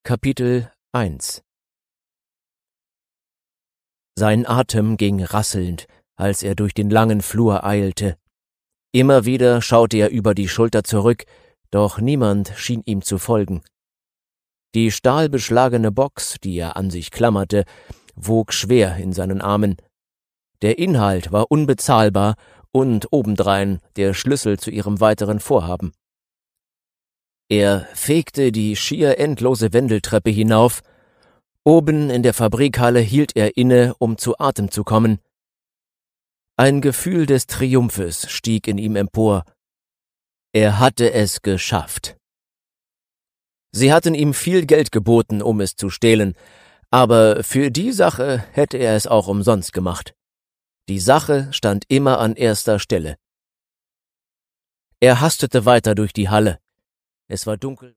Kapitel 1 Sein Atem ging rasselnd, als er durch den langen Flur eilte. Immer wieder schaute er über die Schulter zurück, doch niemand schien ihm zu folgen. Die stahlbeschlagene Box, die er an sich klammerte, wog schwer in seinen Armen. Der Inhalt war unbezahlbar und obendrein der Schlüssel zu ihrem weiteren Vorhaben. Er fegte die schier endlose Wendeltreppe hinauf. Oben in der Fabrikhalle hielt er inne, um zu Atem zu kommen. Ein Gefühl des Triumphes stieg in ihm empor. Er hatte es geschafft. Sie hatten ihm viel Geld geboten, um es zu stehlen, aber für die Sache hätte er es auch umsonst gemacht. Die Sache stand immer an erster Stelle. Er hastete weiter durch die Halle. Es war dunkel.